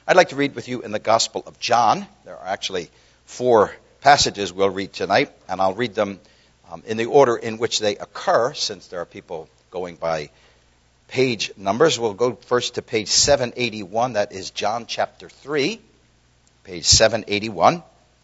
I'd like to read with you in the Gospel of John. There are actually 4 passages we'll read tonight, and I'll read them in the order in which they occur, since there are people going by page numbers. We'll go first to page 781. That is John chapter 3, page 781.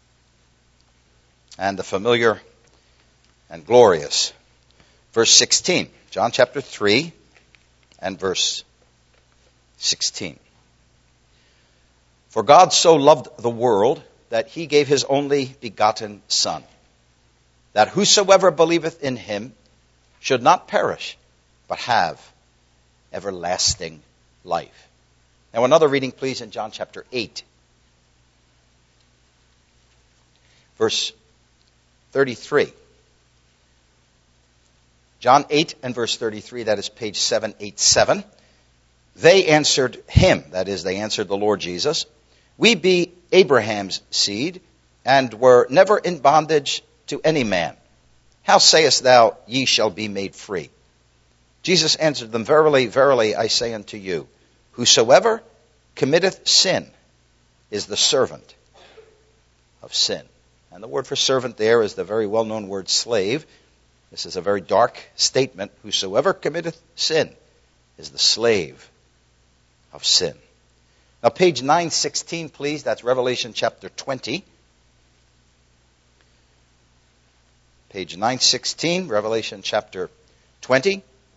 And the familiar and glorious verse 16. John chapter 3 and verse 16. For God so loved the world that he gave his only begotten Son, that whosoever believeth in him should not perish, but have everlasting life. Now another reading, please, in John chapter 8, verse 33. John 8 and verse 33, that is page 787. They answered him, that is, they answered the Lord Jesus, we be Abraham's seed, and were never in bondage to any man. How sayest thou, ye shall be made free? Jesus answered them, verily, verily, I say unto you, whosoever committeth sin is the servant of sin. And the word for servant there is the very well-known word slave. This is a very dark statement. Whosoever committeth sin is the slave of sin. Now, page 916, please. That's Revelation chapter 20. Page 916, Revelation chapter 20.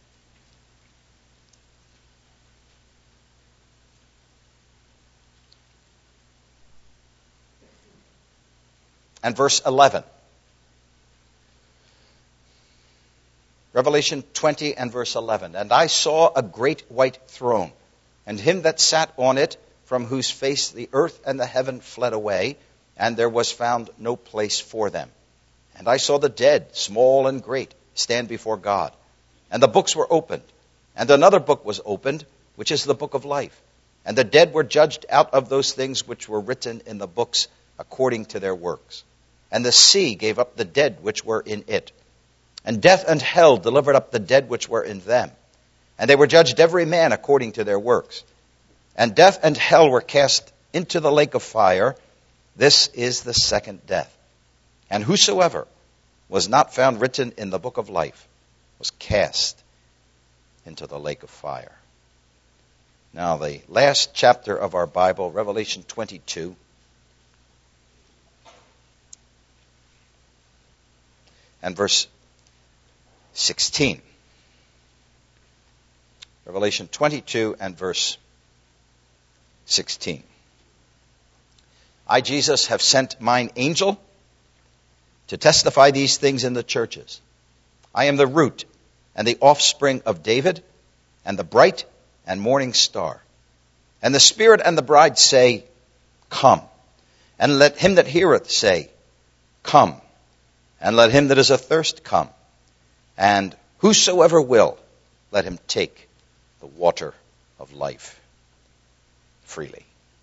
And verse 11. Revelation 20 and verse 11. And I saw a great white throne, and him that sat on it, from whose face the earth and the heaven fled away, and there was found no place for them. And I saw the dead, small and great, stand before God. And the books were opened. And another book was opened, which is the book of life. And the dead were judged out of those things which were written in the books according to their works. And the sea gave up the dead which were in it. And death and hell delivered up the dead which were in them. And they were judged every man according to their works. And death and hell were cast into the lake of fire. This is the second death. And whosoever was not found written in the book of life was cast into the lake of fire. Now, the last chapter of our Bible, Revelation 22. And verse 16. Revelation 22 and verse 16. I, Jesus, have sent mine angel to testify these things in the churches. I am the root and the offspring of David, and the bright and morning star. And the Spirit and the bride say, come. And let him that heareth say, come. And let him that is athirst come. And whosoever will, let him take the water of life freely.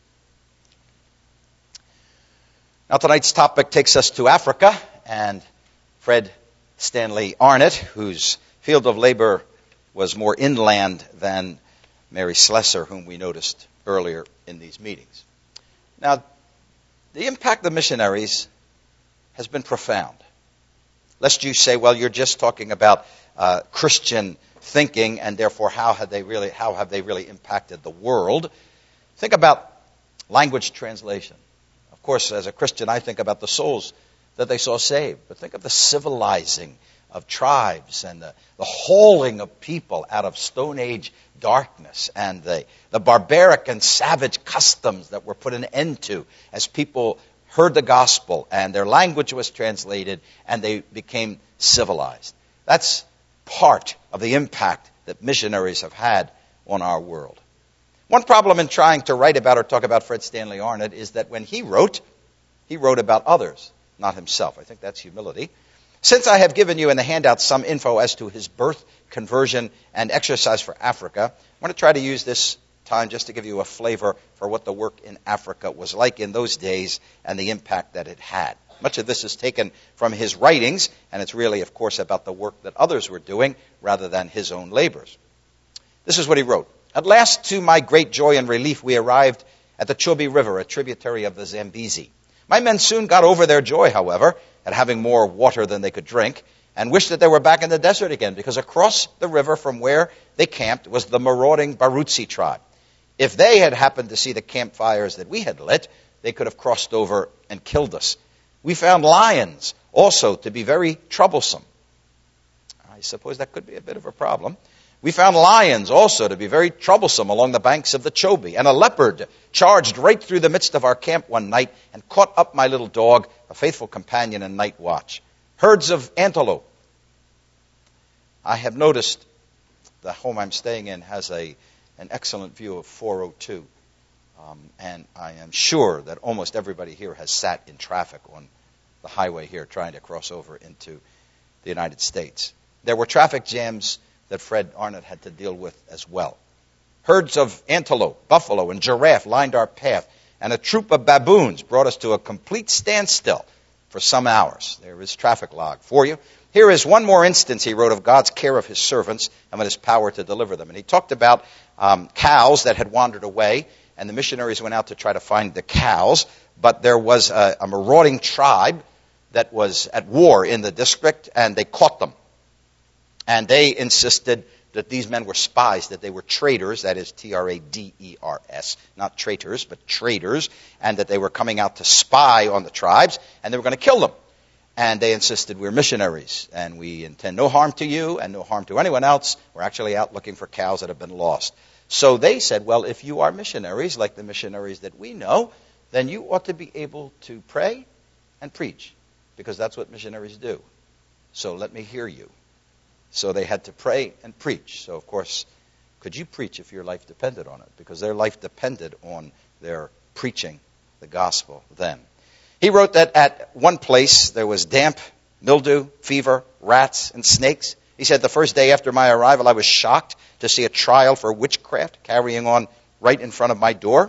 Now, tonight's topic takes us to Africa, and Fred Stanley Arnott, whose field of labor was more inland than Mary Slessor, whom we noticed earlier in these meetings. Now, the impact of missionaries has been profound. Lest you say, well, you're just talking about Christian thinking, and therefore how have they really impacted the world? Think about language translation. Of course, as a Christian, I think about the souls that they saw saved. But think of the civilizing of tribes and the hauling of people out of Stone Age darkness, and the barbaric and savage customs that were put an end to as people heard the gospel and their language was translated and they became civilized. That's part of the impact that missionaries have had on our world. One problem in trying to write about or talk about Fred Stanley Arnott is that when he wrote about others, not himself. I think that's humility. Since I have given you in the handout some info as to his birth, conversion, and exercise for Africa, I want to try to use this time just to give you a flavor for what the work in Africa was like in those days and the impact that it had. Much of this is taken from his writings, and it's really, of course, about the work that others were doing rather than his own labors. This is what he wrote. At last, to my great joy and relief, we arrived at the Chobe River, a tributary of the Zambezi. My men soon got over their joy, however, at having more water than they could drink, and wished that they were back in the desert again, because across the river from where they camped was the marauding Barutsi tribe. If they had happened to see the campfires that we had lit, they could have crossed over and killed us. We found lions also to be very troublesome. I suppose that could be a bit of a problem. We found lions also to be very troublesome along the banks of the Chobe, and a leopard charged right through the midst of our camp one night and caught up my little dog, a faithful companion in night watch. Herds of antelope. I have noticed the home I'm staying in has an excellent view of 402, and I am sure that almost everybody here has sat in traffic on the highway here trying to cross over into the United States. There were traffic jams that Fred Arnott had to deal with as well. Herds of antelope, buffalo, and giraffe lined our path, and a troop of baboons brought us to a complete standstill for some hours. There is traffic log for you. Here is one more instance, he wrote, of God's care of his servants and of his power to deliver them. And he talked about cows that had wandered away, and the missionaries went out to try to find the cows, but there was a marauding tribe that was at war in the district, and they caught them. And they insisted that these men were spies, that they were traitors, that is Traders, not traitors, but traitors, and that they were coming out to spy on the tribes, and they were going to kill them. And they insisted, we're missionaries, and we intend no harm to you and no harm to anyone else. We're actually out looking for cows that have been lost. So they said, well, if you are missionaries, like the missionaries that we know, then you ought to be able to pray and preach, because that's what missionaries do. So let me hear you. So they had to pray and preach. So, of course, could you preach if your life depended on it? Because their life depended on their preaching the gospel then. He wrote that at one place there was damp, mildew, fever, rats, and snakes. He said, the first day after my arrival, I was shocked to see a trial for witchcraft carrying on right in front of my door.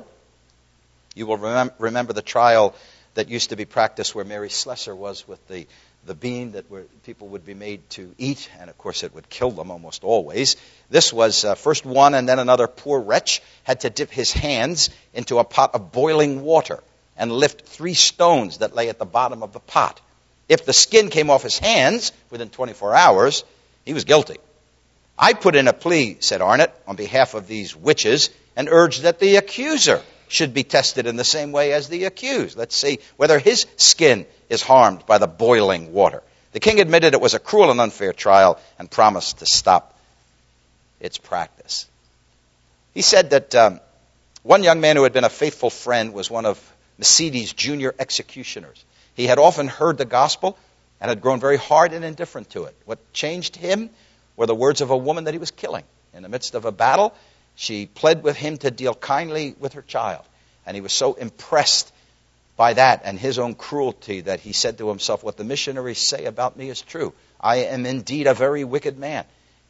You will remember the trial that used to be practiced where Mary Slessor was with the bean that people would be made to eat, and of course it would kill them almost always. This was first one and then another poor wretch had to dip his hands into a pot of boiling water and lift 3 stones that lay at the bottom of the pot. If the skin came off his hands within 24 hours, he was guilty. I put in a plea, said Arnott, on behalf of these witches, and urged that the accuser should be tested in the same way as the accused. Let's see whether his skin is harmed by the boiling water. The king admitted it was a cruel and unfair trial and promised to stop its practice. He said that one young man who had been a faithful friend was one of Mercedes' junior executioners. He had often heard the gospel and had grown very hard and indifferent to it. What changed him were the words of a woman that he was killing. In the midst of a battle, she pled with him to deal kindly with her child. And he was so impressed by that and his own cruelty that he said to himself, what the missionaries say about me is true. I am indeed a very wicked man.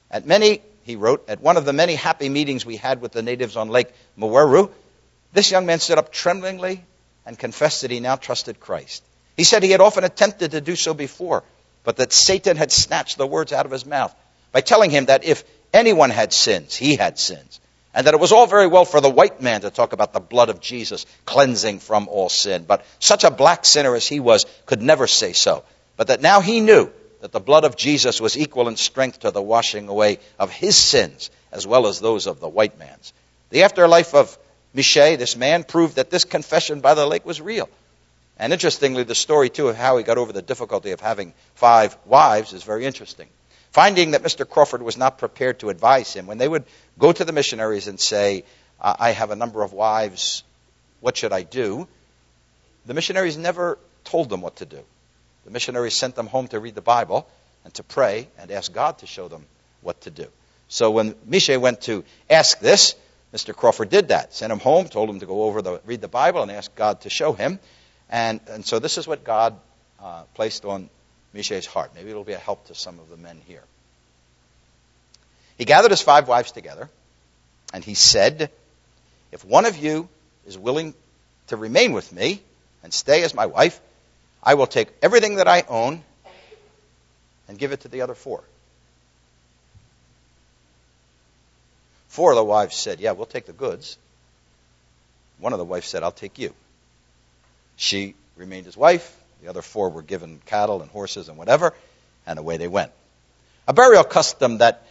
He wrote, at one of the many happy meetings we had with the natives on Lake Mweru, this young man stood up tremblingly and confessed that he now trusted Christ. He said he had often attempted to do so before, but that Satan had snatched the words out of his mouth by telling him that if anyone had sins, he had sins. And that it was all very well for the white man to talk about the blood of Jesus cleansing from all sin. But such a black sinner as he was could never say so. But that now he knew that the blood of Jesus was equal in strength to the washing away of his sins as well as those of the white man's. The afterlife of Miche, this man, proved that this confession by the lake was real. And interestingly, the story, too, of how he got over the difficulty of having 5 wives is very interesting. Finding that Mr. Crawford was not prepared to advise him, when they would go to the missionaries and say, I have a number of wives, what should I do? The missionaries never told them what to do. The missionaries sent them home to read the Bible and to pray and ask God to show them what to do. So when Miche went to ask this, Mr. Crawford did that. Sent him home, told him to go read the Bible and ask God to show him. And so this is what God placed on Miche's heart. Maybe it'll be a help to some of the men here. He gathered his 5 wives together, and he said, if one of you is willing to remain with me and stay as my wife, I will take everything that I own and give it to the other 4. 4 of the wives said, yeah, we'll take the goods. One of the wives said, I'll take you. She remained his wife. The other 4 were given cattle and horses and whatever, and away they went. A burial custom that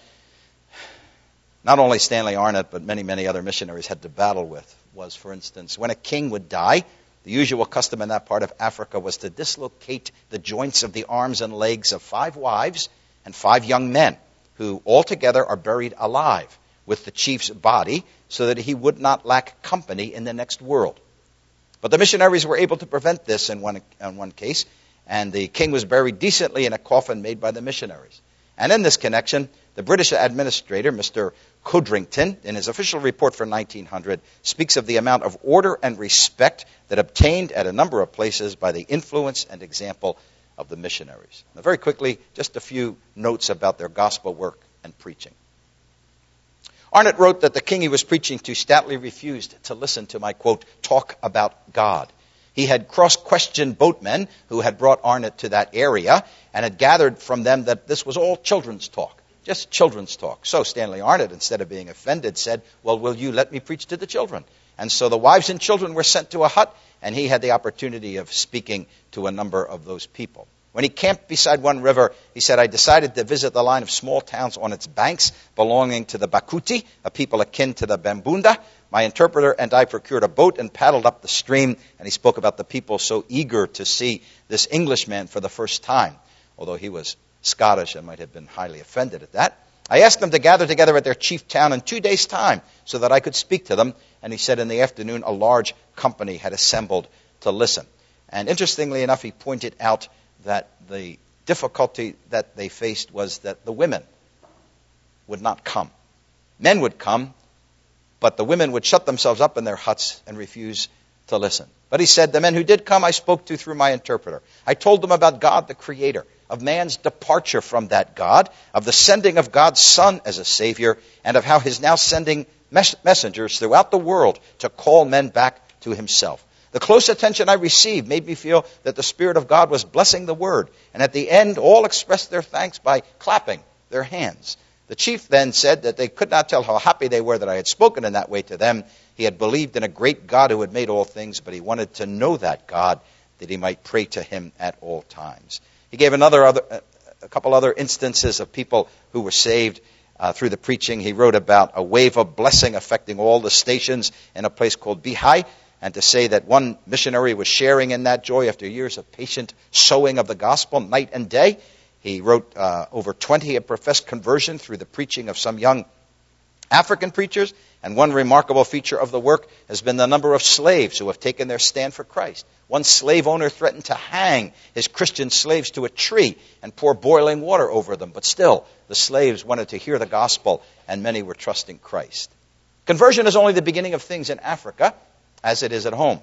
not only Stanley Arnott, but many, many other missionaries had to battle with was, for instance, when a king would die, the usual custom in that part of Africa was to dislocate the joints of the arms and legs of 5 wives and 5 young men, who altogether are buried alive with the chief's body, so that he would not lack company in the next world. But the missionaries were able to prevent this in one case, and the king was buried decently in a coffin made by the missionaries. And in this connection, the British administrator, Mr. Codrington, in his official report for 1900, speaks of the amount of order and respect that obtained at a number of places by the influence and example of the missionaries. Now, very quickly, just a few notes about their gospel work and preaching. Arnott wrote that the king he was preaching to stoutly refused to listen to my, quote, talk about God. He had cross-questioned boatmen who had brought Arnott to that area and had gathered from them that this was all children's talk, just children's talk. So Stanley Arnott, instead of being offended, said, well, will you let me preach to the children? And so the wives and children were sent to a hut, and he had the opportunity of speaking to a number of those people. When he camped beside one river, he said, I decided to visit the line of small towns on its banks belonging to the Bakuti, a people akin to the Bambunda. My interpreter and I procured a boat and paddled up the stream, and he spoke about the people so eager to see this Englishman for the first time, although he was Scottish and might have been highly offended at that. I asked them to gather together at their chief town in 2 days' time so that I could speak to them, and he said in the afternoon a large company had assembled to listen. And interestingly enough, he pointed out that the difficulty that they faced was that the women would not come. Men would come, but the women would shut themselves up in their huts and refuse to listen. But he said, the men who did come I spoke to through my interpreter. I told them about God the Creator, of man's departure from that God, of the sending of God's Son as a Savior, and of how he's now sending messengers throughout the world to call men back to himself. The close attention I received made me feel that the Spirit of God was blessing the word. And at the end, all expressed their thanks by clapping their hands. The chief then said that they could not tell how happy they were that I had spoken in that way to them. He had believed in a great God who had made all things, but he wanted to know that God, that he might pray to him at all times. He gave a couple other instances of people who were saved through the preaching. He wrote about a wave of blessing affecting all the stations in a place called Bihai, and to say that one missionary was sharing in that joy after years of patient sowing of the gospel night and day. He wrote over 20 had professed conversion through the preaching of some young African preachers, and one remarkable feature of the work has been the number of slaves who have taken their stand for Christ. One slave owner threatened to hang his Christian slaves to a tree and pour boiling water over them, but still the slaves wanted to hear the gospel, and many were trusting Christ. Conversion is only the beginning of things in Africa, as it is at home.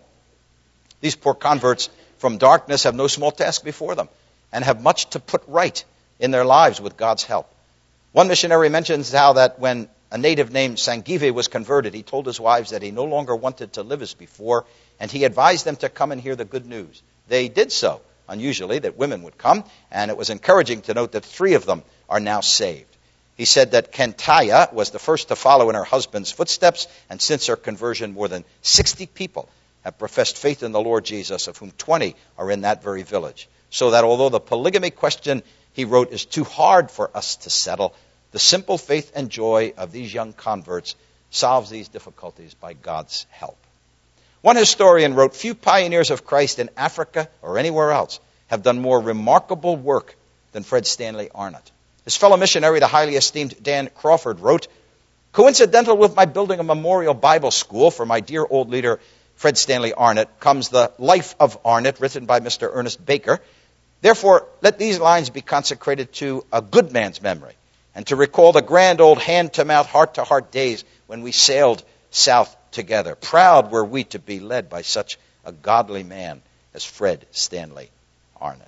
These poor converts from darkness have no small task before them and have much to put right in their lives with God's help. One missionary mentions how that when a native named Sangive was converted, he told his wives that he no longer wanted to live as before, and he advised them to come and hear the good news. They did so, unusually, that women would come, and it was encouraging to note that 3 of them are now saved. He said that Kentaya was the first to follow in her husband's footsteps, and since her conversion, more than 60 people have professed faith in the Lord Jesus, of whom 20 are in that very village. So that although the polygamy question, he wrote, is too hard for us to settle, the simple faith and joy of these young converts solves these difficulties by God's help. One historian wrote, few pioneers of Christ in Africa or anywhere else have done more remarkable work than Fred Stanley Arnott. His fellow missionary, the highly esteemed Dan Crawford, wrote, coincidental with my building a memorial Bible school for my dear old leader, Fred Stanley Arnott, comes the Life of Arnott, written by Mr. Ernest Baker. Therefore, let these lines be consecrated to a good man's memory, and to recall the grand old hand-to-mouth, heart-to-heart days when we sailed south together. Proud were we to be led by such a godly man as Fred Stanley Arnott.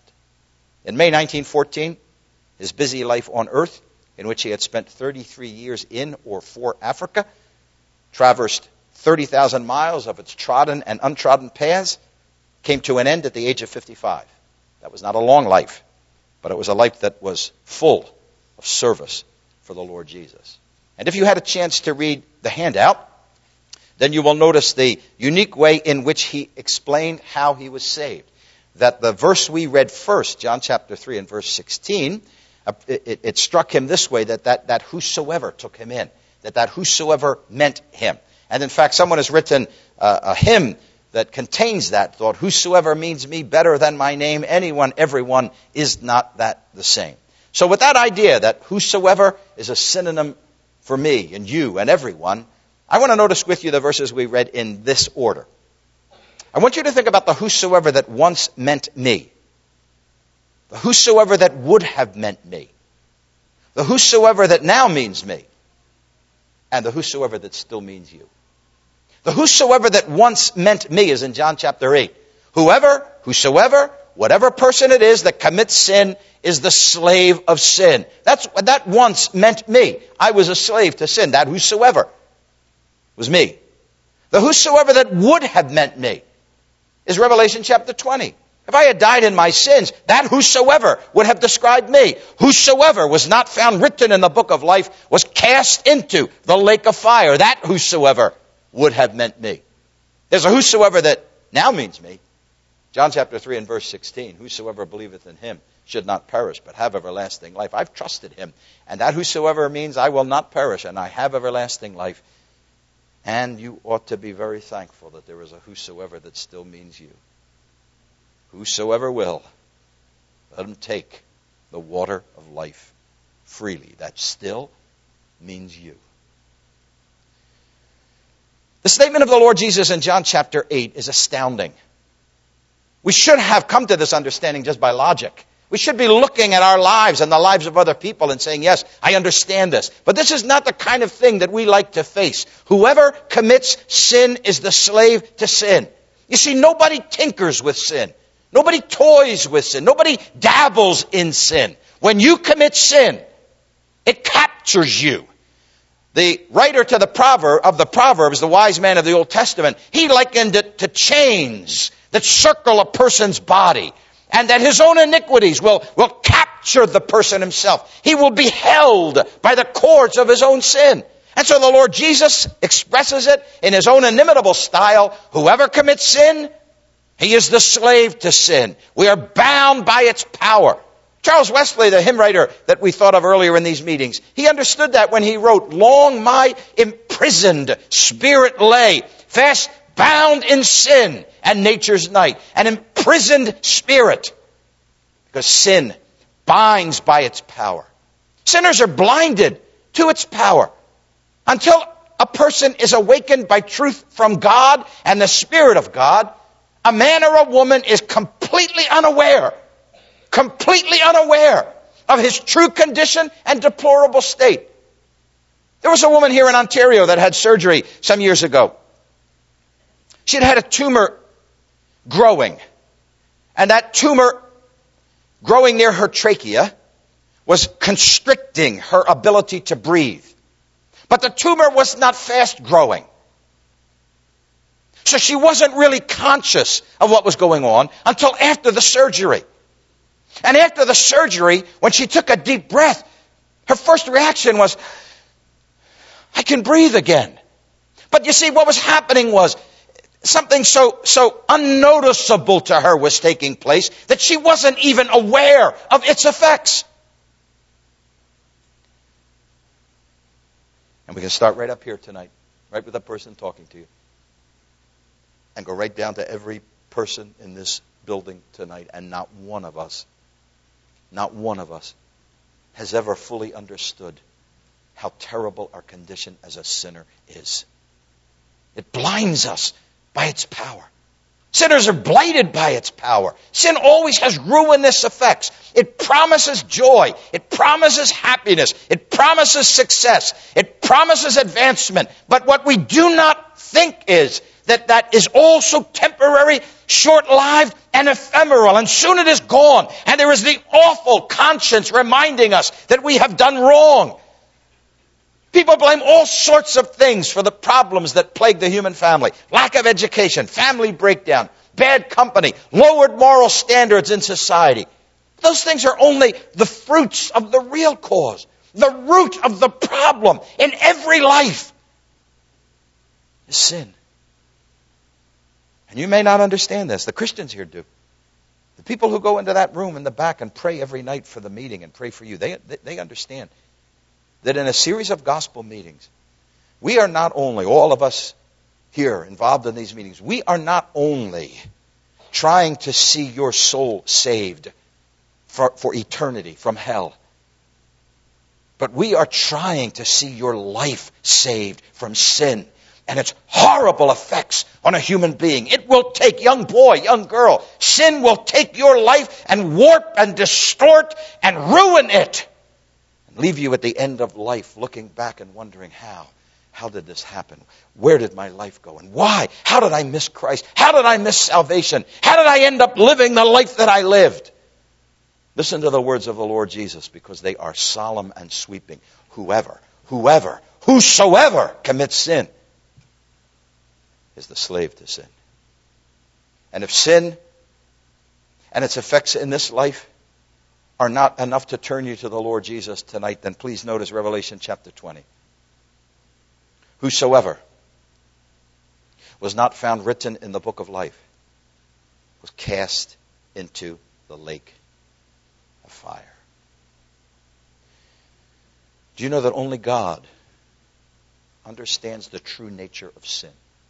In May 1914, his busy life on earth, in which he had spent 33 years in or for Africa, traversed 30,000 miles of its trodden and untrodden paths, came to an end at the age of 55. That was not a long life, but it was a life that was full of service for the Lord Jesus. And if you had a chance to read the handout, then you will notice the unique way in which he explained how he was saved. That the verse we read first, John chapter 3 and verse 16, it struck him this way, that whosoever took him in, that whosoever meant him. And in fact, someone has written a hymn that contains that thought, whosoever means me better than my name, anyone, everyone, is not that the same. So with that idea that whosoever is a synonym for me and you and everyone, I want to notice with you the verses we read in this order. I want you to think about the whosoever that once meant me, the whosoever that would have meant me, the whosoever that now means me, and the whosoever that still means you. The whosoever that once meant me is in John chapter 8. Whosoever, whatever person it is that commits sin is the slave of sin. That once meant me. I was a slave to sin. That whosoever was me. The whosoever that would have meant me is Revelation chapter 20. If I had died in my sins, that whosoever would have described me. Whosoever was not found written in the book of life was cast into the lake of fire. That whosoever would have meant me. There's a whosoever that now means me. John chapter 3 and verse 16. Whosoever believeth in him should not perish, but have everlasting life. I've trusted him. And that whosoever means I will not perish, and I have everlasting life. And you ought to be very thankful that there is a whosoever that still means you. Whosoever will, let him take the water of life freely. That still means you. The statement of the Lord Jesus in John chapter 8 is astounding. We should have come to this understanding just by logic. We should be looking at our lives and the lives of other people and saying, yes, I understand this. But this is not the kind of thing that we like to face. Whoever commits sin is the slave to sin. You see, nobody tinkers with sin. Nobody toys with sin. Nobody dabbles in sin. When you commit sin, it captures you. The writer to the Proverbs, the wise man of the Old Testament, he likened it to chains that circle a person's body, and that his own iniquities will capture the person himself. He will be held by the cords of his own sin. And so the Lord Jesus expresses it in his own inimitable style. Whoever commits sin, he is the slave to sin. We are bound by its power. Charles Wesley, the hymn writer that we thought of earlier in these meetings, he understood that when he wrote, long my imprisoned spirit lay, fast bound in sin and nature's night. An imprisoned spirit. Because sin binds by its power. Sinners are blinded to its power. Until a person is awakened by truth from God and the Spirit of God, a man or a woman is completely unaware of his true condition and deplorable state. There was a woman here in Ontario that had surgery some years ago. She had a tumor growing. And that tumor growing near her trachea was constricting her ability to breathe. But the tumor was not fast growing. So she wasn't really conscious of what was going on until after the surgery. And after the surgery, when she took a deep breath, her first reaction was, I can breathe again. But you see, what was happening was something so unnoticeable to her was taking place that she wasn't even aware of its effects. And we can start right up here tonight, right with the person talking to you, and go right down to every person in this building tonight, and not one of us has ever fully understood how terrible our condition as a sinner is. It blinds us by its power. Sinners are blighted by its power. Sin always has ruinous effects. It promises joy. It promises happiness. It promises success. It promises advancement. But what we do not think is that is also temporary, short-lived, and ephemeral. And soon it is gone. And there is the awful conscience reminding us that we have done wrong. People blame all sorts of things for the problems that plague the human family. Lack of education, family breakdown, bad company, lowered moral standards in society. Those things are only the fruits of the real cause. The root of the problem in every life is sin. And you may not understand this. The Christians here do. The people who go into that room in the back and pray every night for the meeting and pray for you, they understand that in a series of gospel meetings, we are not only, all of us here involved in these meetings, we are not only trying to see your soul saved for eternity from hell, but we are trying to see your life saved from sin and its horrible effects on a human being. It will take, young boy, young girl, sin will take your life and warp and distort and ruin it and leave you at the end of life looking back and wondering how. How did this happen? Where did my life go? And why? How did I miss Christ? How did I miss salvation? How did I end up living the life that I lived? Listen to the words of the Lord Jesus, because they are solemn and sweeping. Whosoever commits sin is the slave to sin. And if sin and its effects in this life are not enough to turn you to the Lord Jesus tonight, then please notice Revelation chapter 20. Whosoever was not found written in the book of life was cast into the lake of fire. Do you know that only God understands the true nature of sin?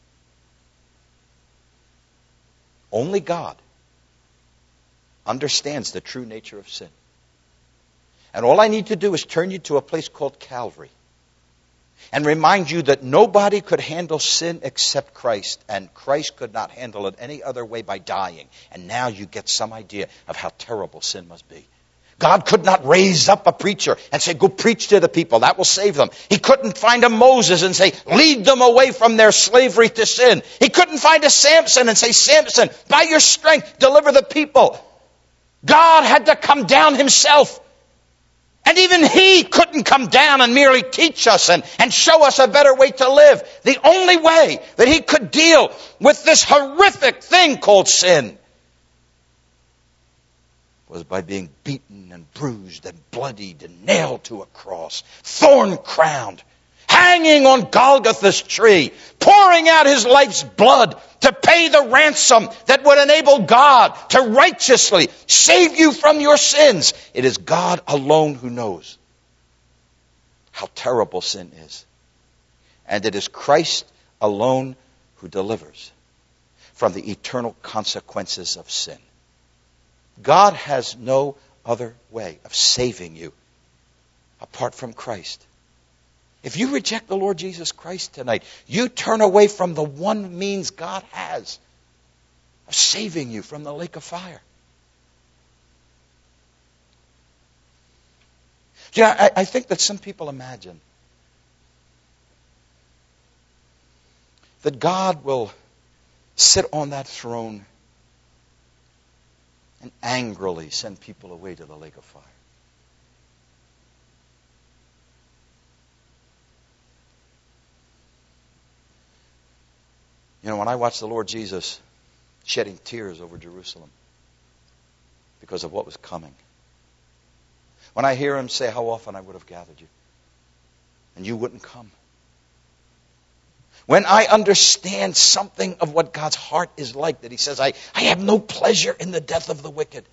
Only God understands the true nature of sin. And all I need to do is turn you to a place called Calvary and remind you that nobody could handle sin except Christ, and Christ could not handle it any other way by dying. And now you get some idea of how terrible sin must be. God could not raise up a preacher and say, go preach to the people. That will save them. He couldn't find a Moses and say, lead them away from their slavery to sin. He couldn't find a Samson and say, Samson, by your strength, deliver the people. God had to come down himself. And even he couldn't come down and merely teach us and show us a better way to live. The only way that he could deal with this horrific thing called sin was by being beaten and bruised and bloodied and nailed to a cross, thorn-crowned, hanging on Golgotha's tree, pouring out his life's blood to pay the ransom that would enable God to righteously save you from your sins. It is God alone who knows how terrible sin is. And it is Christ alone who delivers from the eternal consequences of sin. God has no other way of saving you apart from Christ. If you reject the Lord Jesus Christ tonight, you turn away from the one means God has of saving you from the lake of fire. You know, I think that some people imagine that God will sit on that throne and angrily send people away to the lake of fire. You know, when I watch the Lord Jesus shedding tears over Jerusalem because of what was coming, when I hear him say, how often I would have gathered you, and you wouldn't come. When I understand something of what God's heart is like, that he says, I have no pleasure in the death of the wicked,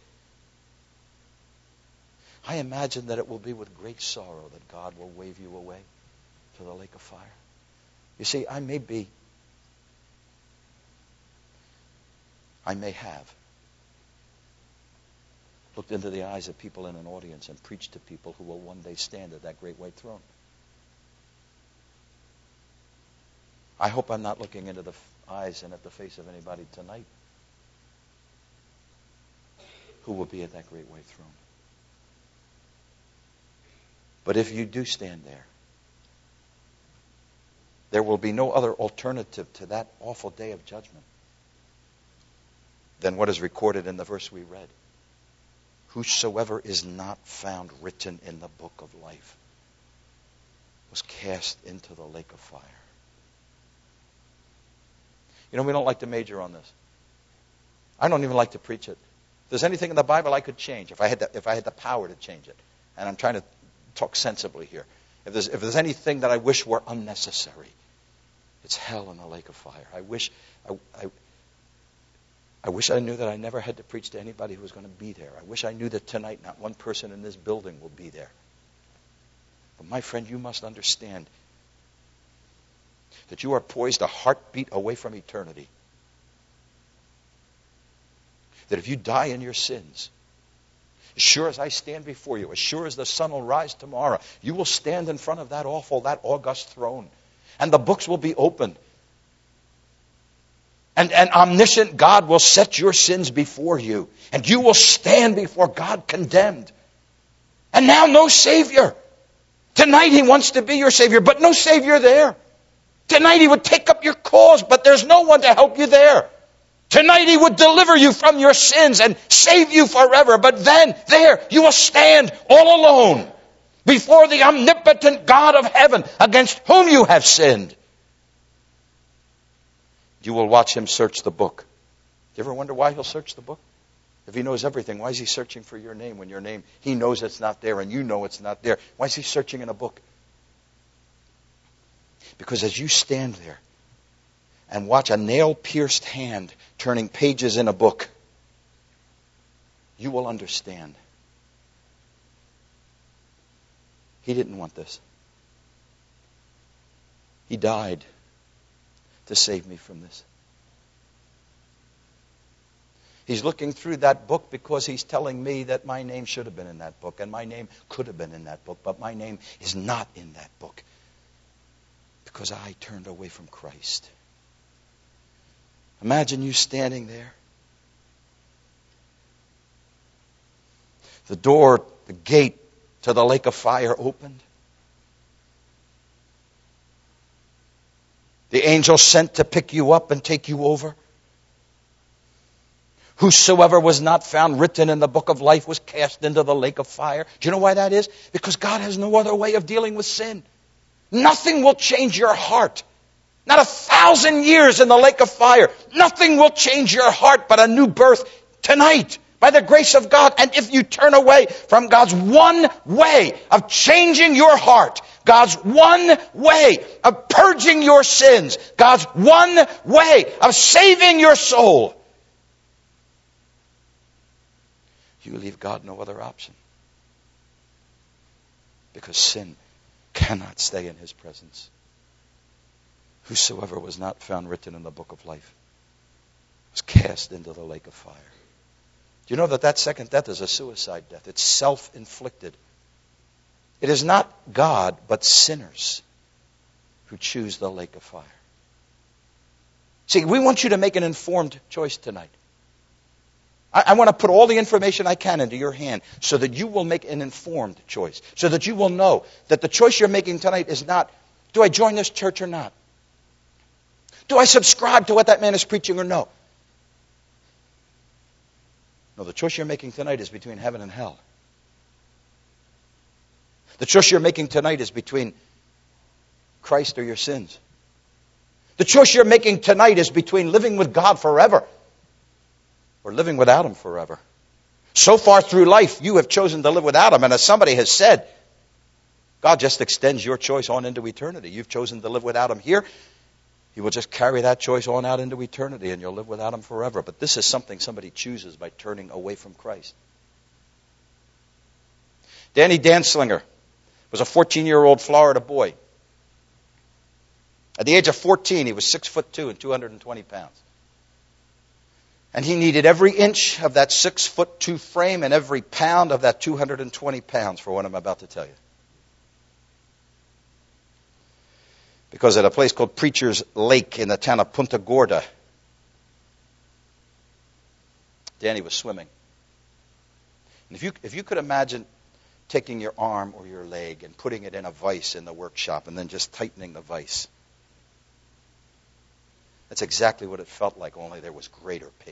I imagine that it will be with great sorrow that God will wave you away to the lake of fire. You see, I may have looked into the eyes of people in an audience and preached to people who will one day stand at that great white throne. I hope I'm not looking into the eyes and at the face of anybody tonight who will be at that great white throne. But if you do stand there, there will be no other alternative to that awful day of judgment than what is recorded in the verse we read. Whosoever is not found written in the book of life was cast into the lake of fire. You know, we don't like to major on this. I don't even like to preach it. If there's anything in the Bible I could change, if I had the power to change it, and I'm trying to talk sensibly here. If there's anything that I wish were unnecessary, It's hell and the lake of fire. I wish I knew that I never had to preach to anybody who was going to be there. I wish I knew that tonight not one person in this building will be there. But my friend, you must understand that you are poised a heartbeat away from eternity. That if you die in your sins, as sure as I stand before you, as sure as the sun will rise tomorrow, you will stand in front of that august throne. And the books will be opened. And omniscient God will set your sins before you. And you will stand before God condemned. And now no Savior. Tonight He wants to be your Savior, but no Savior there. Tonight He would take up your cause, but there's no one to help you there. Tonight He would deliver you from your sins and save you forever. But then, there, you will stand all alone before the omnipotent God of heaven against whom you have sinned. You will watch Him search the book. Do you ever wonder why He'll search the book? If He knows everything, why is He searching for your name when your name, He knows it's not there and you know it's not there? Why is He searching in a book? Because as you stand there and watch a nail-pierced hand turning pages in a book, you will understand. He didn't want this. He died to save me from this. He's looking through that book because He's telling me that my name should have been in that book and my name could have been in that book, but my name is not in that book because I turned away from Christ. Imagine you standing there. The door, the gate to the lake of fire opened. The angel sent to pick you up and take you over. Whosoever was not found written in the book of life was cast into the lake of fire. Do you know why that is? Because God has no other way of dealing with sin. Nothing will change your heart. Not 1,000 years in the lake of fire. Nothing will change your heart but a new birth tonight by the grace of God. And if you turn away from God's one way of changing your heart, God's one way of purging your sins, God's one way of saving your soul, you leave God no other option. Because sin cannot stay in His presence. Whosoever was not found written in the book of life was cast into the lake of fire. Do you know that second death is a suicide death? It's self-inflicted. It is not God, but sinners who choose the lake of fire. See, we want you to make an informed choice tonight. I want to put all the information I can into your hand so that you will make an informed choice. So that you will know that the choice you're making tonight is not, do I join this church or not? Do I subscribe to what that man is preaching or no? No, the choice you're making tonight is between heaven and hell. The choice you're making tonight is between Christ or your sins. The choice you're making tonight is between living with God forever or living without Him forever. So far through life, you have chosen to live without Him. And as somebody has said, God just extends your choice on into eternity. You've chosen to live without Him here. He will just carry that choice on out into eternity and you'll live without Him forever. But this is something somebody chooses by turning away from Christ. Danny Danslinger was a 14-year-old Florida boy. At the age of 14, he was 6'2" and 220 pounds. And he needed every inch of that 6'2" frame and every pound of that 220 pounds for what I'm about to tell you. Because at a place called Preacher's Lake in the town of Punta Gorda, Danny was swimming. And if you could imagine taking your arm or your leg and putting it in a vise in the workshop and then just tightening the vise, that's exactly what it felt like, only there was greater pain.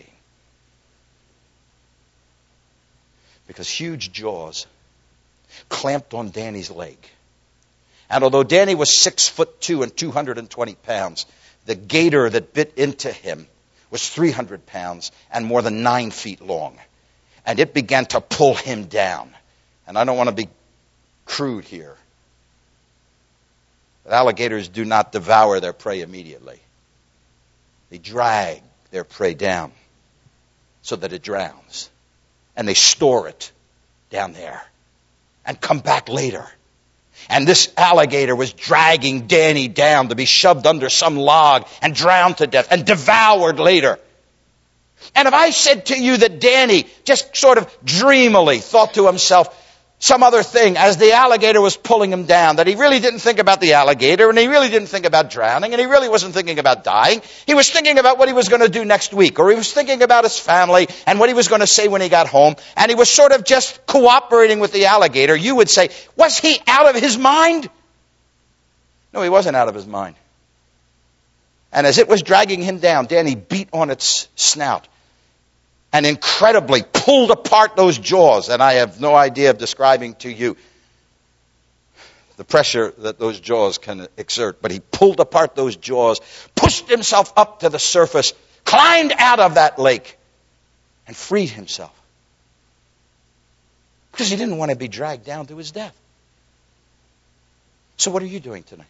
Because huge jaws clamped on Danny's leg. And although Danny was 6'2" and 220 pounds, the gator that bit into him was 300 pounds and more than 9 feet long. And it began to pull him down. And I don't want to be crude here. But alligators do not devour their prey immediately. They drag their prey down so that it drowns. And they store it down there and come back later. And this alligator was dragging Danny down to be shoved under some log and drowned to death and devoured later. And if I said to you that Danny just sort of dreamily thought to himself some other thing as the alligator was pulling him down, that he really didn't think about the alligator, and he really didn't think about drowning, and he really wasn't thinking about dying. He was thinking about what he was going to do next week, or he was thinking about his family and what he was going to say when he got home, and he was sort of just cooperating with the alligator. You would say, was he out of his mind? No, he wasn't out of his mind. And as it was dragging him down, Danny beat on its snout and incredibly pulled apart those jaws. And I have no idea of describing to you the pressure that those jaws can exert. But he pulled apart those jaws, pushed himself up to the surface, climbed out of that lake, and freed himself. Because he didn't want to be dragged down to his death. So what are you doing tonight?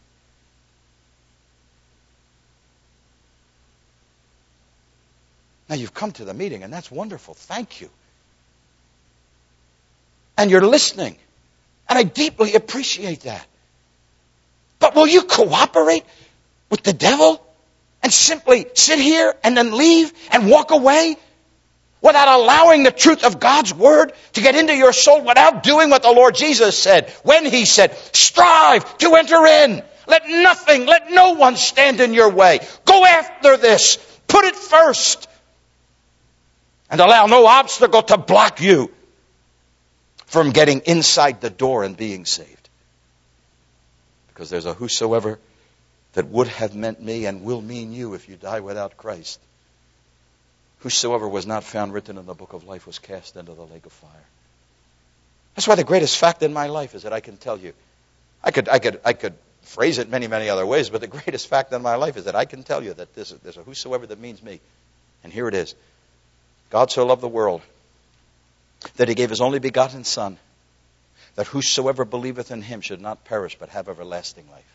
Now, you've come to the meeting, and that's wonderful. Thank you. And you're listening. And I deeply appreciate that. But will you cooperate with the devil and simply sit here and then leave and walk away without allowing the truth of God's word to get into your soul, without doing what the Lord Jesus said when he said, strive to enter in. Let nothing, let no one stand in your way. Go after this. Put it first. And allow no obstacle to block you from getting inside the door and being saved. Because there's a whosoever that would have meant me and will mean you if you die without Christ. Whosoever was not found written in the book of life was cast into the lake of fire. That's why the greatest fact in my life is that I can tell you. I could phrase it many, many other ways, but the greatest fact in my life is that I can tell you that there's a whosoever that means me. And here it is. God so loved the world that he gave his only begotten Son, that whosoever believeth in him should not perish but have everlasting life.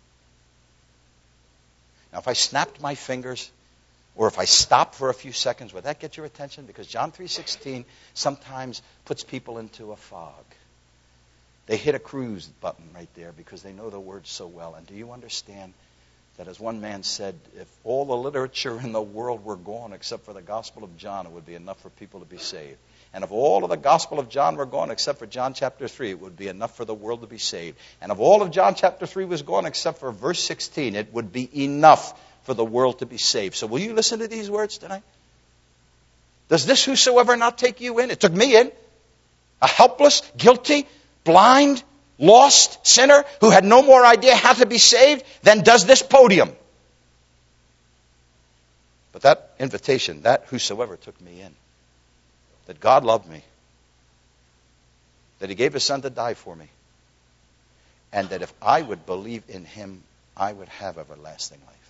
Now, if I snapped my fingers, or if I stopped for a few seconds, would that get your attention? Because John 3:16 sometimes puts people into a fog. They hit a cruise button right there because they know the words so well. And do you understand that, as one man said, if all the literature in the world were gone except for the Gospel of John, it would be enough for people to be saved. And if all of the Gospel of John were gone except for John chapter 3, it would be enough for the world to be saved. And if all of John chapter 3 was gone except for verse 16, it would be enough for the world to be saved. So will you listen to these words tonight? Does this whosoever not take you in? It took me in. A helpless, guilty, blind, lost sinner who had no more idea how to be saved than does this podium. But that invitation, that whosoever took me in, that God loved me, that he gave his Son to die for me, and that if I would believe in him, I would have everlasting life.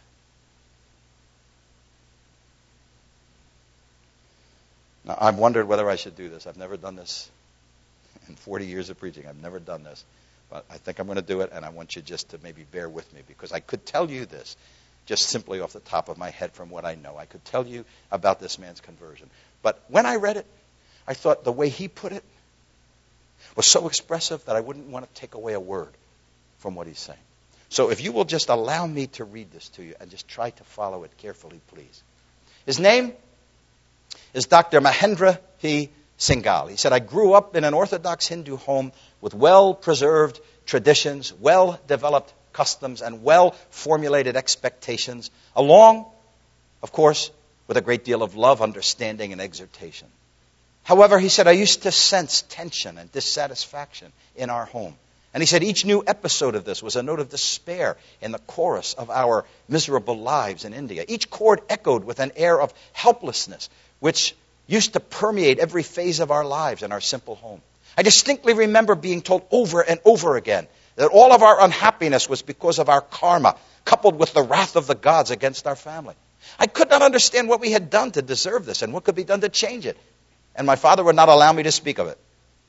Now, I've wondered whether I should do this. I've never done this in 40 years of preaching. I've never done this. But I think I'm going to do it, and I want you just to maybe bear with me, because I could tell you this just simply off the top of my head from what I know. I could tell you about this man's conversion. But when I read it, I thought the way he put it was so expressive that I wouldn't want to take away a word from what he's saying. So if you will just allow me to read this to you and just try to follow it carefully, please. His name is Dr. Mahendra P. Singhal. He said, I grew up in an Orthodox Hindu home with well-preserved traditions, well-developed customs, and well-formulated expectations, along, of course, with a great deal of love, understanding, and exhortation. However, he said, I used to sense tension and dissatisfaction in our home. And he said each new episode of this was a note of despair in the chorus of our miserable lives in India. Each chord echoed with an air of helplessness, which used to permeate every phase of our lives in our simple home. I distinctly remember being told over and over again that all of our unhappiness was because of our karma, coupled with the wrath of the gods against our family. I could not understand what we had done to deserve this and what could be done to change it. And my father would not allow me to speak of it.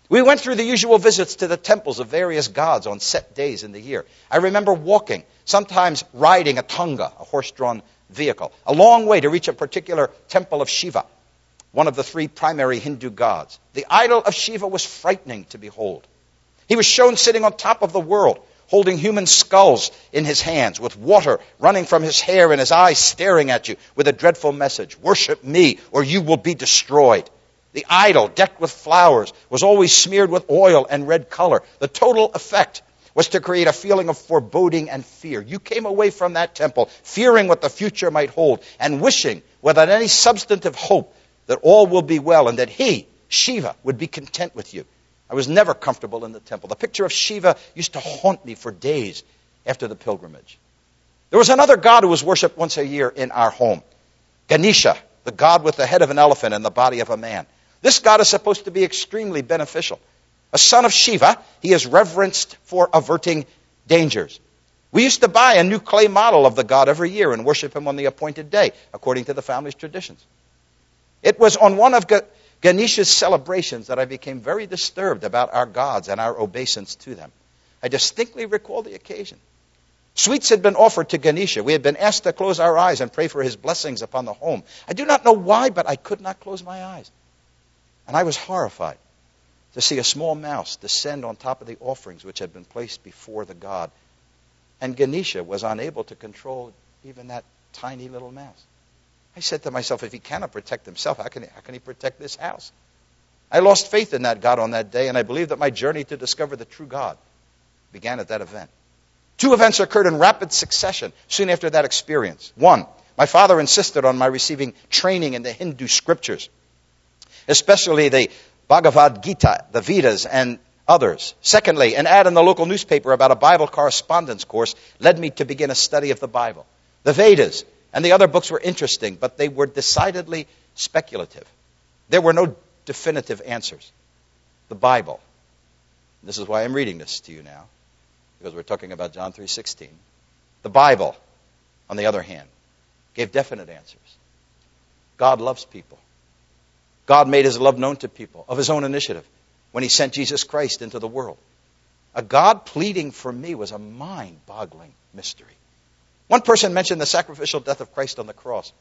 We went through the usual visits to the temples of various gods on set days in the year. I remember walking, sometimes riding a tunga, a horse-drawn vehicle, a long way to reach a particular temple of Shiva, one of the three primary Hindu gods. The idol of Shiva was frightening to behold. He was shown sitting on top of the world, holding human skulls in his hands, with water running from his hair and his eyes staring at you with a dreadful message: worship me or you will be destroyed. The idol, decked with flowers, was always smeared with oil and red color. The total effect was to create a feeling of foreboding and fear. You came away from that temple fearing what the future might hold and wishing, without any substantive hope, that all will be well and that he, Shiva, would be content with you. I was never comfortable in the temple. The picture of Shiva used to haunt me for days after the pilgrimage. There was another god who was worshipped once a year in our home, Ganesha, the god with the head of an elephant and the body of a man. This god is supposed to be extremely beneficial. A son of Shiva, he is reverenced for averting dangers. We used to buy a new clay model of the god every year and worship him on the appointed day, according to the family's traditions. It was on one of Ganesha's celebrations that I became very disturbed about our gods and our obeisance to them. I distinctly recall the occasion. Sweets had been offered to Ganesha. We had been asked to close our eyes and pray for his blessings upon the home. I do not know why, but I could not close my eyes. And I was horrified to see a small mouse descend on top of the offerings which had been placed before the god. And Ganesha was unable to control even that tiny little mouse. I said to myself, if he cannot protect himself, how can he protect this house? I lost faith in that God on that day, and I believe that my journey to discover the true God began at that event. Two events occurred in rapid succession soon after that experience. One, my father insisted on my receiving training in the Hindu scriptures, especially the Bhagavad Gita, the Vedas, and others. Secondly, an ad in the local newspaper about a Bible correspondence course led me to begin a study of the Bible. The Vedas and the other books were interesting, but they were decidedly speculative. There were no definitive answers. The Bible, this is why I'm reading this to you now, because we're talking about John 3:16. The Bible, on the other hand, gave definite answers. God loves people. God made his love known to people of his own initiative when he sent Jesus Christ into the world. A God pleading for me was a mind-boggling mystery. One person mentioned the sacrificial death of Christ on the cross.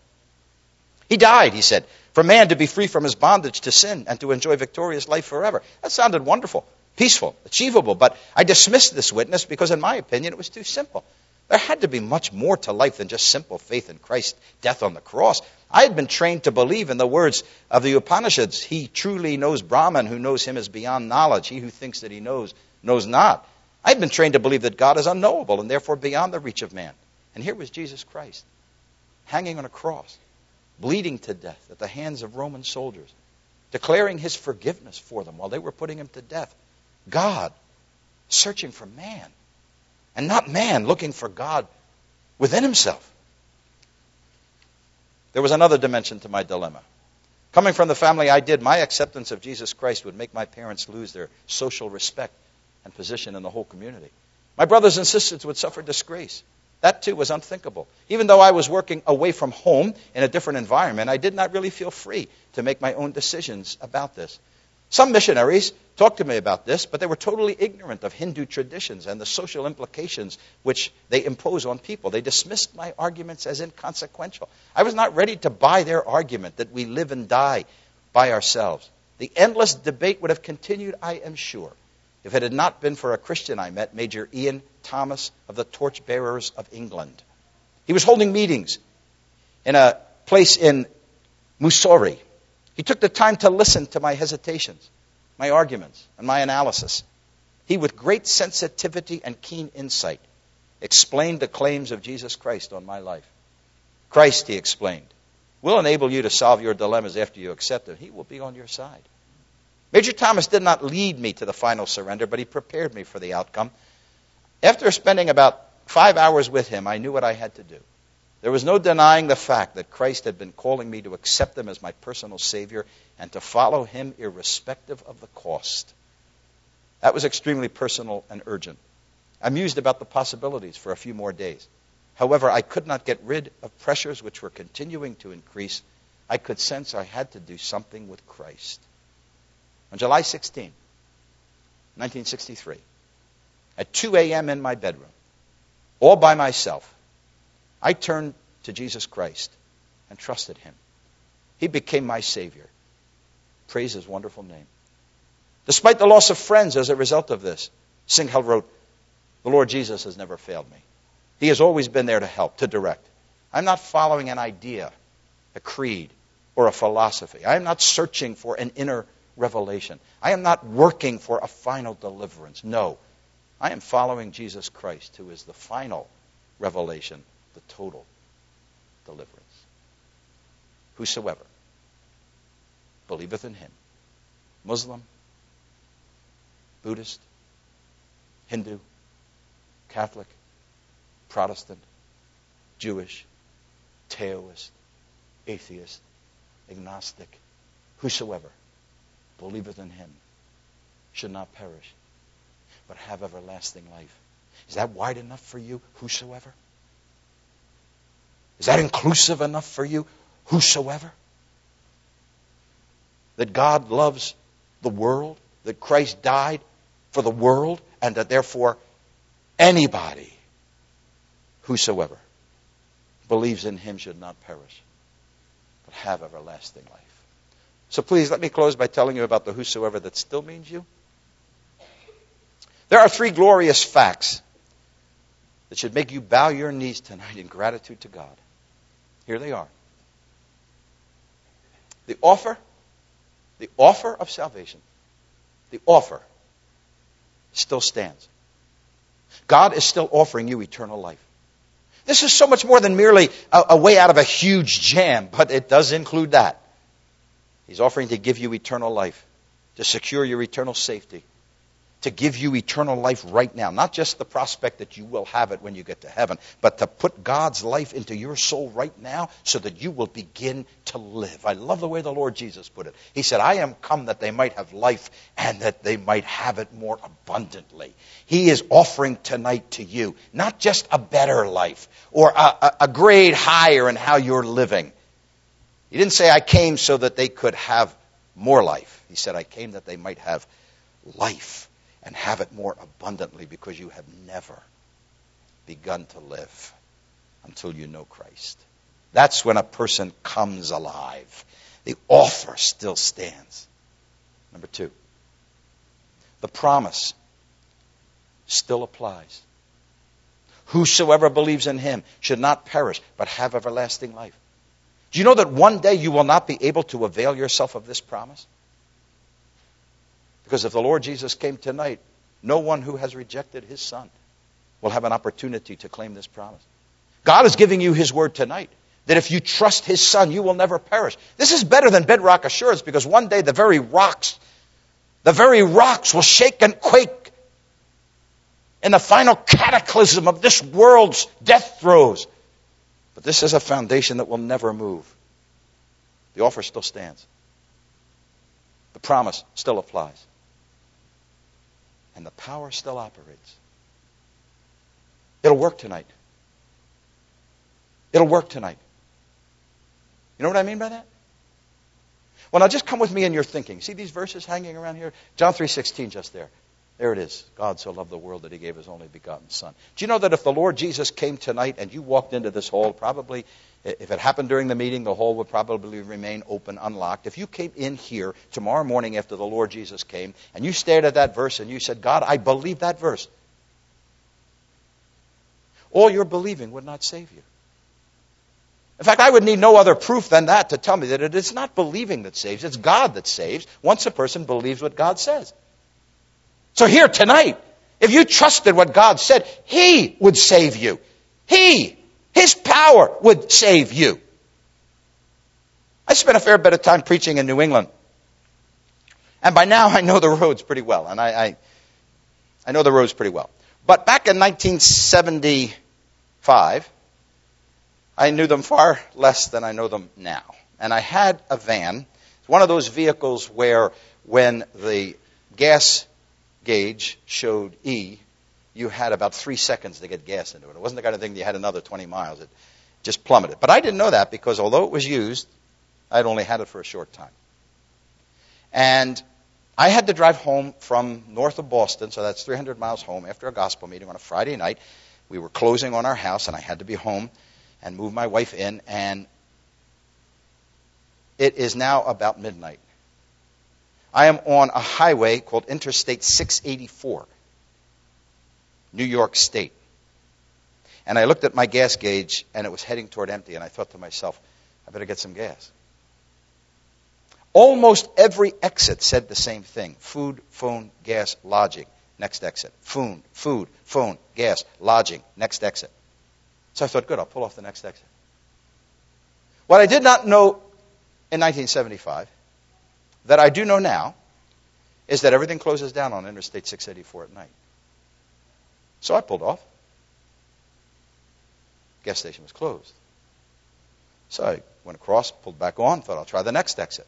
He died, he said, for man to be free from his bondage to sin and to enjoy victorious life forever. That sounded wonderful, peaceful, achievable, but I dismissed this witness because, in my opinion, it was too simple. There had to be much more to life than just simple faith in Christ's death on the cross. I had been trained to believe in the words of the Upanishads. He truly knows Brahman. Who knows him is beyond knowledge. He who thinks that he knows not. I had been trained to believe that God is unknowable and therefore beyond the reach of man. And here was Jesus Christ, hanging on a cross, bleeding to death at the hands of Roman soldiers, declaring his forgiveness for them while they were putting him to death. God searching for man, and not man looking for God within himself. There was another dimension to my dilemma. Coming from the family I did, my acceptance of Jesus Christ would make my parents lose their social respect and position in the whole community. My brothers and sisters would suffer disgrace. That too was unthinkable. Even though I was working away from home in a different environment, I did not really feel free to make my own decisions about this. Some missionaries talked to me about this, but they were totally ignorant of Hindu traditions and the social implications which they impose on people. They dismissed my arguments as inconsequential. I was not ready to buy their argument that we live and die by ourselves. The endless debate would have continued, I am sure, if it had not been for a Christian I met, Major Ian Thomas of the Torchbearers of England. He was holding meetings in a place in Mussoorie. He took the time to listen to my hesitations, my arguments, and my analysis. He, with great sensitivity and keen insight, explained the claims of Jesus Christ on my life. Christ, he explained, will enable you to solve your dilemmas after you accept him. He will be on your side. Major Thomas did not lead me to the final surrender, but he prepared me for the outcome. After spending about 5 hours with him, I knew what I had to do. There was no denying the fact that Christ had been calling me to accept him as my personal Savior and to follow him irrespective of the cost. That was extremely personal and urgent. I mused about the possibilities for a few more days. However, I could not get rid of pressures which were continuing to increase. I could sense I had to do something with Christ. On July 16, 1963. At 2 a.m. in my bedroom, all by myself, I turned to Jesus Christ and trusted him. He became my Savior. Praise his wonderful name. Despite the loss of friends as a result of this, Singhal wrote, the Lord Jesus has never failed me. He has always been there to help, to direct. I'm not following an idea, a creed, or a philosophy. I am not searching for an inner revelation. I am not working for a final deliverance. No, I am following Jesus Christ, who is the final revelation, the total deliverance. Whosoever believeth in him, Muslim, Buddhist, Hindu, Catholic, Protestant, Jewish, Taoist, atheist, agnostic, whosoever believeth in him should not perish, but have everlasting life. Is that wide enough for you? Whosoever? Is that inclusive enough for you? Whosoever? That God loves the world, that Christ died for the world, and that therefore anybody, whosoever, believes in him should not perish, but have everlasting life. So please let me close by telling you about the whosoever that still means you. There are 3 glorious facts that should make you bow your knees tonight in gratitude to God. Here they are. The offer of salvation, the offer still stands. God is still offering you eternal life. This is so much more than merely a way out of a huge jam, but it does include that. He's offering to give you eternal life, to secure your eternal safety, to give you eternal life right now. Not just the prospect that you will have it when you get to heaven, but to put God's life into your soul right now so that you will begin to live. I love the way the Lord Jesus put it. He said, I am come that they might have life and that they might have it more abundantly. He is offering tonight to you not just a better life or a grade higher in how you're living. He didn't say, I came so that they could have more life. He said, I came that they might have life and have it more abundantly, because you have never begun to live until you know Christ. That's when a person comes alive. The offer still stands. Number 2, the promise still applies. Whosoever believes in him should not perish, but have everlasting life. Do you know that one day you will not be able to avail yourself of this promise? Because if the Lord Jesus came tonight, no one who has rejected his Son will have an opportunity to claim this promise. God is giving you his word tonight, that if you trust his Son, you will never perish. This is better than bedrock assurance, because one day the very rocks will shake and quake in the final cataclysm of this world's death throes. But this is a foundation that will never move. The offer still stands. The promise still applies. And the power still operates. It'll work tonight. It'll work tonight. You know what I mean by that? Well, now just come with me in your thinking. See these verses hanging around here? John 3:16 just there. There it is. God so loved the world that he gave his only begotten Son. Do you know that if the Lord Jesus came tonight and you walked into this hall, probably, if it happened during the meeting, the hall would probably remain open, unlocked. If you came in here tomorrow morning after the Lord Jesus came and you stared at that verse and you said, God, I believe that verse, all your believing would not save you. In fact, I would need no other proof than that to tell me that it is not believing that saves. It's God that saves once a person believes what God says. So here tonight, if you trusted what God said, he would save you. His power would save you. I spent a fair bit of time preaching in New England. And by now I know the roads pretty well. And I know the roads pretty well. But back in 1975, I knew them far less than I know them now. And I had a van, one of those vehicles where when the gas gauge showed E, you had about 3 seconds to get gas into it. It wasn't the kind of thing that you had another 20 miles. It just plummeted. But I didn't know that, because although it was used, I'd only had it for a short time. And I had to drive home from north of Boston, so that's 300 miles home, after a gospel meeting on a Friday night. We were closing on our house, and I had to be home and move my wife in, and it is now about midnight. I am on a highway called Interstate 684, New York State. And I looked at my gas gauge, and it was heading toward empty, and I thought to myself, I better get some gas. Almost every exit said the same thing. Food, phone, gas, lodging, next exit. Food, phone, gas, lodging, next exit. So I thought, good, I'll pull off the next exit. What I did not know in 1975, that I do know now, is that everything closes down on Interstate 684 at night. So I pulled off. Gas station was closed. So I went across, pulled back on, thought I'll try the next exit.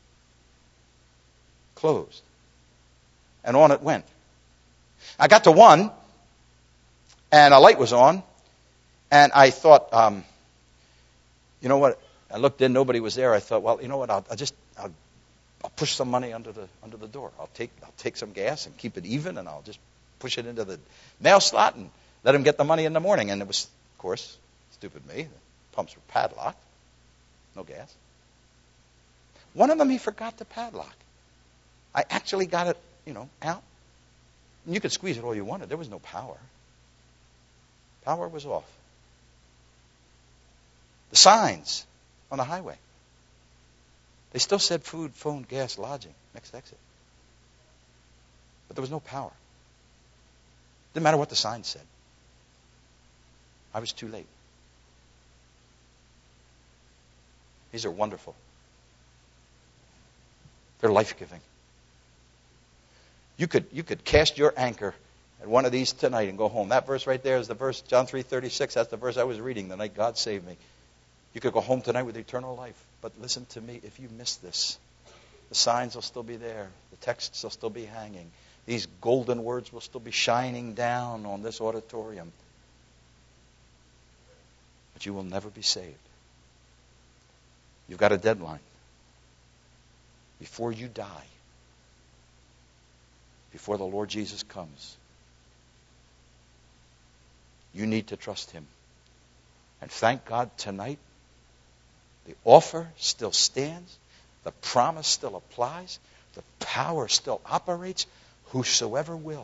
Closed. And on it went. I got to one, and a light was on, and I thought, you know what? I looked in, nobody was there. I thought, well, you know what? I'll push some money under the door. I'll take some gas and keep it even, and I'll just push it into the mail slot and let him get the money in the morning. And it was, of course, stupid me. The pumps were padlocked. No gas. One of them he forgot to padlock. I actually got it, out. And you could squeeze it all you wanted. There was no power. Power was off. The signs on the highway, they still said food, phone, gas, lodging, next exit. But there was no power. Didn't matter what the sign said. I was too late. These are wonderful. They're life-giving. You could cast your anchor at one of these tonight and go home. That verse right there is the verse, John 3:36. That's the verse I was reading the night God saved me. You could go home tonight with eternal life. But listen to me, if you miss this, the signs will still be there. The texts will still be hanging. These golden words will still be shining down on this auditorium. But you will never be saved. You've got a deadline. Before you die, before the Lord Jesus comes, you need to trust Him. And thank God tonight, the offer still stands. The promise still applies. The power still operates. Whosoever will.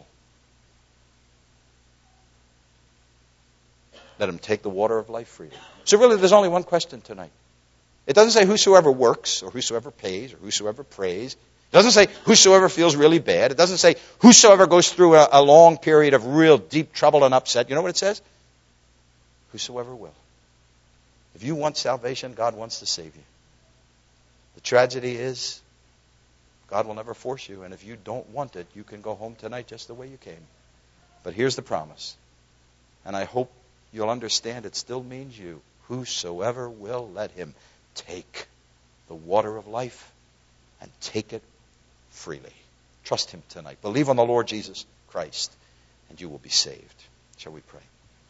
Let him take the water of life freely. So really, there's only one question tonight. It doesn't say whosoever works, or whosoever pays, or whosoever prays. It doesn't say whosoever feels really bad. It doesn't say whosoever goes through a long period of real deep trouble and upset. You know what it says? Whosoever will. If you want salvation, God wants to save you. The tragedy is, God will never force you. And if you don't want it, you can go home tonight just the way you came. But here's the promise. And I hope you'll understand it still means you. Whosoever will, let him take the water of life and take it freely. Trust Him tonight. Believe on the Lord Jesus Christ, and you will be saved. Shall we pray?